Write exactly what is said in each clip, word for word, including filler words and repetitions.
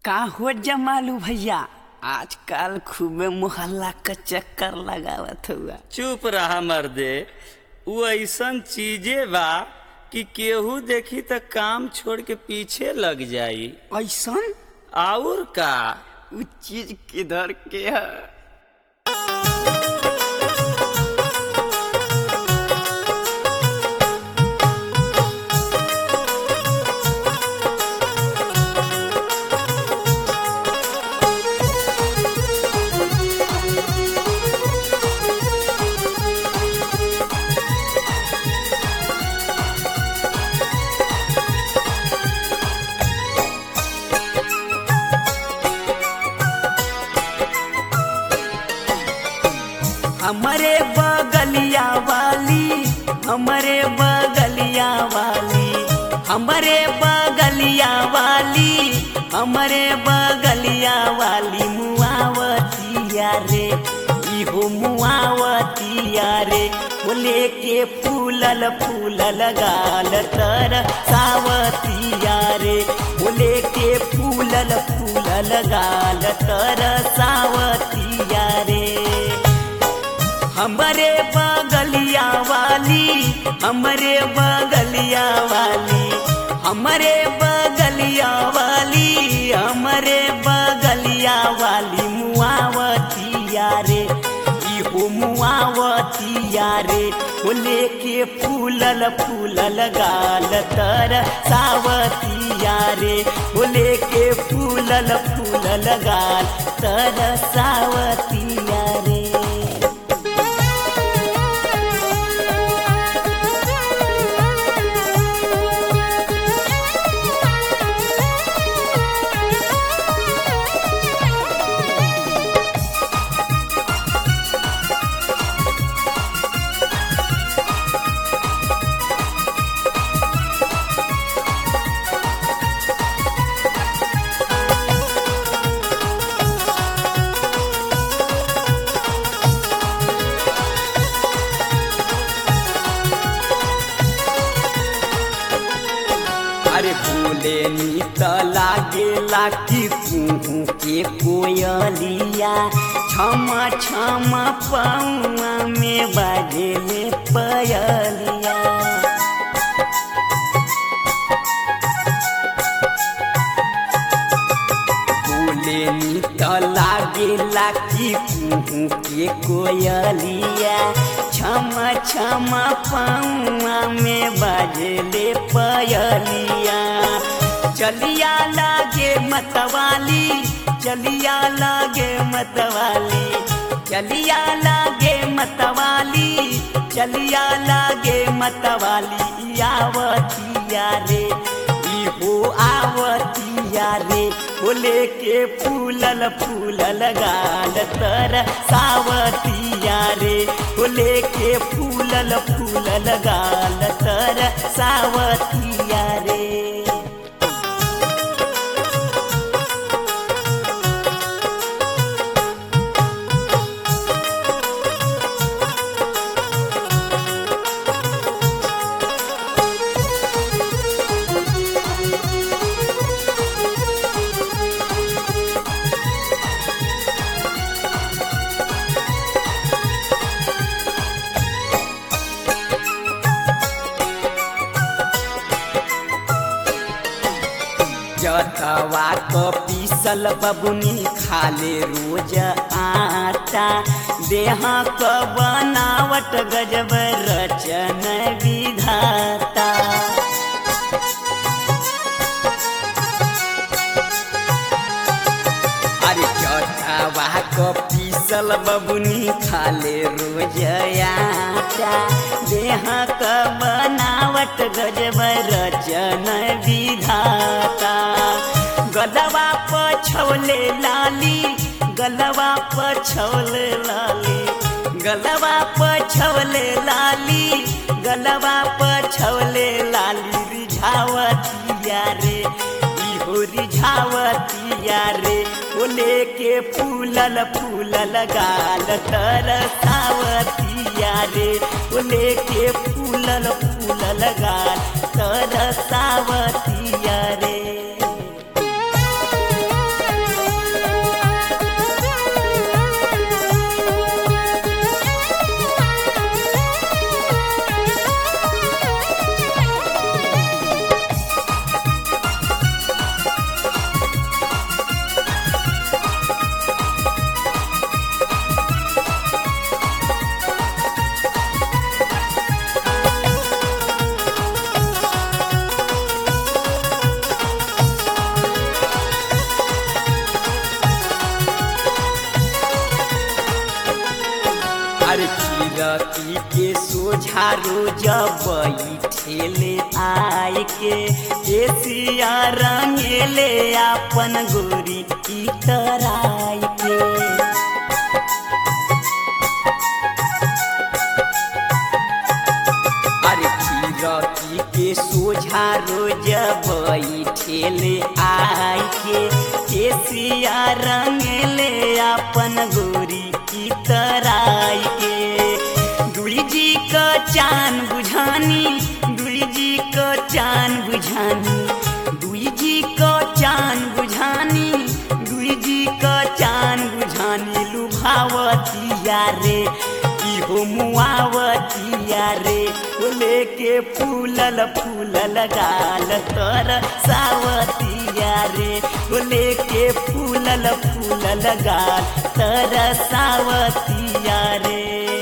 का हो जमालू भैया, आजकल खूबे मोहल्ला का चक्कर लगावत हुआ। चुप रहा मर्दे, वो ऐसन चीजे बा कि केहू देखी त काम छोड़ के पीछे लग जाई। ऐसन और का उ चीज किधर के है? हमारे बगलिया वाली, हमारे बगलिया वाली, हमारे बगलिया वाली, हमारे बगलिया वाली मुआवतिया रे, इहो मुआवतिया रे। वो लेके फूलल फूलल गाल तर सावतिया रे, वो लेके फूलल फूलल गाल तर सावतिया रे। हमारे बगलिया वाली, हमारे बगलिया वाली, हमारे बगलिया वाली, हमारे बगलिया वाली मुआवतिया रे, इहो मुआवतिया रे। वो लेके फूलल फूलल गाल तर सावतिया रे, वो लेके फूलल फूलल गाल तर सावतिया रे। अरे बोले नी त लागेला कि कुहू के कोयलिया, छमा छमा पौआ में बाजेले पयलिया। बोले नी त लागेला कि कुहू के कोयलिया, छमा छमा पौआ में बाजेले पयलिया। चलिया लागे मतवाली, चलिया लागे मतवाली, चलिया लागे मतवाली, चलिया लागे मतवाली। आवतिया रे, इहो आवतिया रे। बोले के फूलल फूलल गाल तर सावतिया रे, बोले के फूलल फूलल गाल तर सावतिया रे। जतवा क पीसल बबुनी खाले रोज आटा, देहा क बनावट गजब रचन विधाता। अरे जतवा क पीसल बबुनी खाले रोज आटा, देहा क बनावट गजब रचन विधाता। गलवा पछौले लाली, गलवा पछौले लाली, गलवा पछौले लाली, गलवा पछौले लाली। रिझावतिया रे, इहो रिझावतिया रे। वो लेके फूलल फूलल गाल तर सावतिया रे, वो लेके फूलल फूलल गाल तर सावतिया रे। खीरती के सोझा रोज बैठेले आय के एसिया रंगेले अपन गोरी की तराय के। अरे खीरती के सोझा रोज बैठेले आय के एसिया रंगेले अपन गोरी की तराय के। दुई जी का चान बुझानी दुई जी का चान बुझानी दुई जी का चान बुझानी दुई जी का चान बुझानी लुभावतिया रे इहो मुआवतिया रे वो लेके फूलल फूलल गाल तर सावतिया रे वो लेके फूलल फूलल गाल तर सावतिया रे।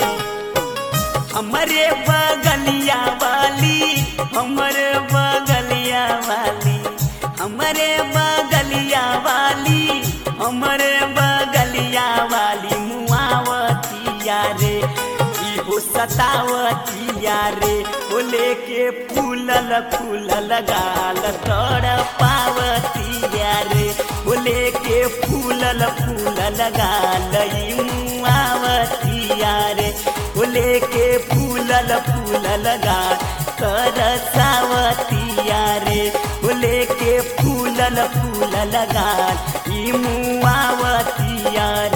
हमरे बगलिया वाली हमरे बगलिया वाली हमरे बगलिया वाली हमरे बगलिया वाली मुआवतिया रे इहो सतावतिया रे वो लेके फूलल फूलल गाल तोड़ पावतिया रे वो लेके फूलल फूलल गाल मुआवतिया रे वो लेके फूलल फूलल गाल कर सावतिया रे वो लेके फूलल फूलल गाल मुआवतिया रे।